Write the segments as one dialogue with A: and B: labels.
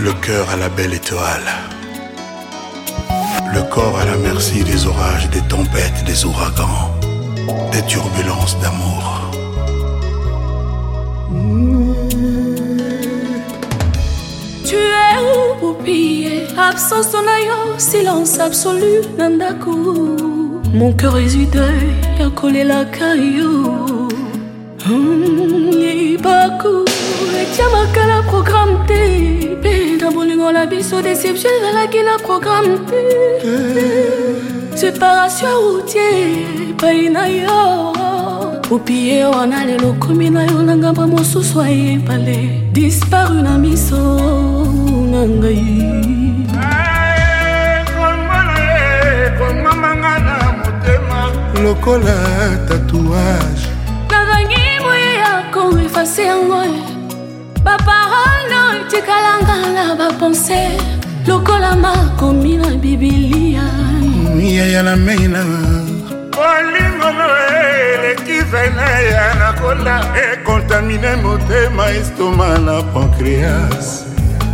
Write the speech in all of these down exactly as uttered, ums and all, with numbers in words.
A: Le cœur à la belle étoile. Le corps à la merci des orages, des tempêtes, des ouragans, des turbulences d'amour.
B: Tu es où, Poupie? Absence ton aïe, silence absolu, nandaku. Mon cœur est eu deuil, a collé la caillou. Libaku, et tiens ma cala programme T. Dans bolingo la biso déception, la qui la programme T. Séparation routier, païna yo. Poupie, on a les locaux, na yo nanga ba mosu soye palais. Disparu na miso nangai.
A: Lokola tatouage
B: Navangi mouya ko effacer yango. Ba parole no tikalanga na ba pensée. Lokola ma komi na Biblia.
A: Yaya na meina
C: Olingo no ele kifena ya na kola e contaminer motema estoma na pancréas.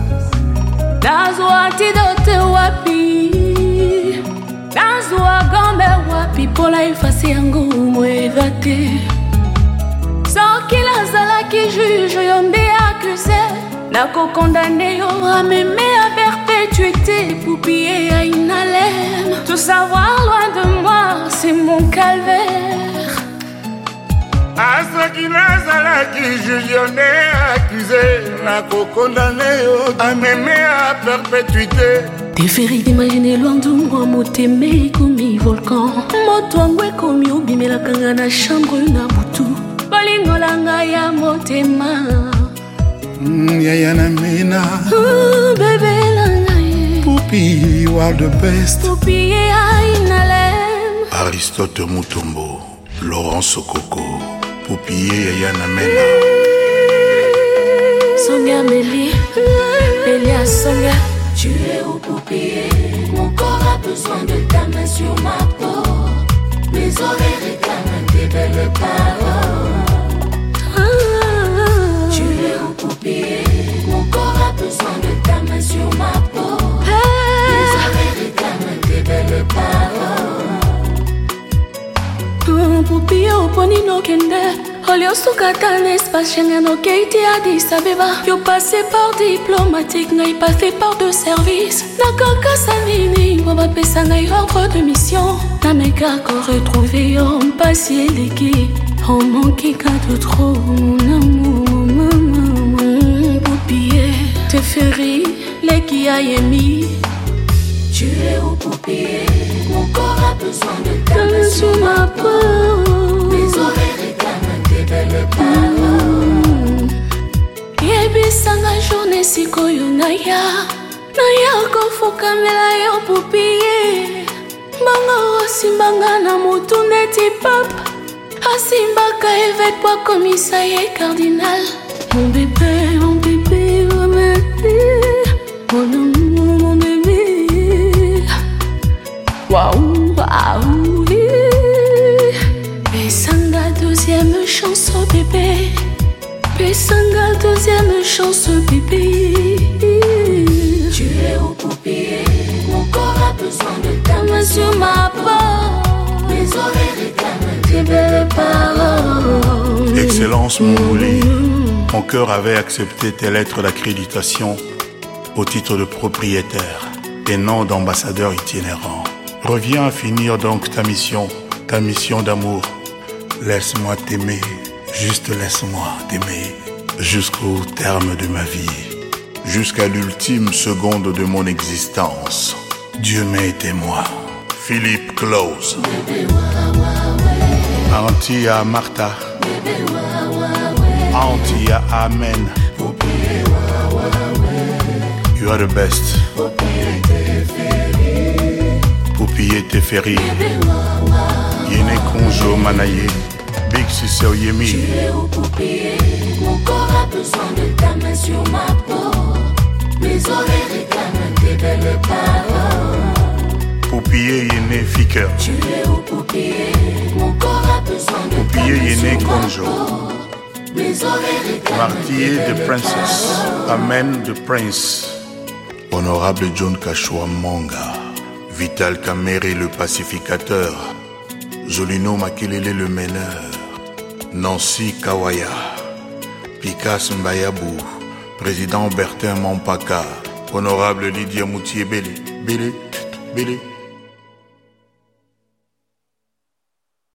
B: Nazwa tidote wapi Nazwa gambe wapi Pola effacer yango mweva te. Soki lazala ki juge yo nde accusé. Nako condamné yo a m'aimer à perpétuité. Poupie à une haleine. Tout savoir loin de moi c'est mon calvaire.
C: Soki lazala ki juge yo nde accusé. Nako condamné yo a m'aimer à perpétuité.
B: T'es féri d'imaginer loin de moi. Moteme komi volcan. Motwangwe komi obime la kanga na chambre na butu. Bolingo langa ya motema.
A: Yaya na meina
B: Oh bébé langa ye.
A: Poupie, you are the best.
B: Poupie a une haleine.
A: Aristote Mutombo, Laurent Sokoko, Poupie, Yaya na meina.
B: Songa Mélie, Elia Songa. Tu es où, Poupie? Mon corps a besoin de ta main sur ma peau. Mes oreilles réclament tes belles paroles. Ah, tu es où, Poupie? Mon corps a besoin de ta main sur ma peau. Mes oreilles réclament tes belles paroles. Poupie, au poni no kende. Olio sukata l'espace Schengen au Keiti Addis Abeba. Yo passé par diplomatique, n'aille pas fait part de service. Nakaka Samini, Waba Pesa n'aille ordre de mission. Nameka qu'on retrouvé en passé l'équipe. On manquait qu'à de trop, mon amour. Poupie, te féri, les qui a émis. Tu es où, Poupie? Mon corps a besoin de ta main sur ma peau. Mes oreilles réclament tes belles paroles. Yebisanga journée sikoyo naya. Naya kofuka mela yo, Poupie. Banga osimbanga na mutu neti papa. Asimbaka évêque kwa komisa ye cardinal. Mon bébé, mon bébé, mon bébé. Mon amour, mon bébé. Waouh, waouh. Pesanga deuxième chance bébé. Pesanga deuxième chance bébé. Tu es où, Poupie? Mon corps a besoin de ta main sur ma peau. Mes oreilles réclament tes belles paroles.
A: Excellence Moumouli, mon cœur avait accepté tes lettres d'accréditation au titre de propriétaire et non d'ambassadeur itinérant. Reviens à finir donc ta mission, ta mission d'amour. Laisse-moi t'aimer, juste laisse-moi t'aimer, jusqu'au terme de ma vie, jusqu'à l'ultime seconde de mon existence. Dieu m'est témoin. Philippe Close. Antia Martha. Antia Amen. You are the best. Poupie Teferi. Yene Konjo Manaye. Big Sissé Oyemi.
B: Tu es où, Poupie? Mon corps a besoin de ta main sur ma peau. Mes oreilles réclament tes belles paroles.
A: Poupie Yene Fiker.
B: Tu es où, Poupie? Mon corps a besoin de ta
A: Poupie
B: main
A: Yene
B: sur ma
A: Konjo.
B: peau. Mes oreilles réclament tes
A: Martyr
B: belles
A: the Princess.
B: paroles.
A: Amen the Prince. Honorable John Kashua Monga, Vital Kamere le pacificateur, Zolino Makelele le meneur, Nancy Kawaya, Pikas Mbayabou, Président Bertin Mompaka, Honorable Lydia Moutier Bélé, Bélé, Bélé,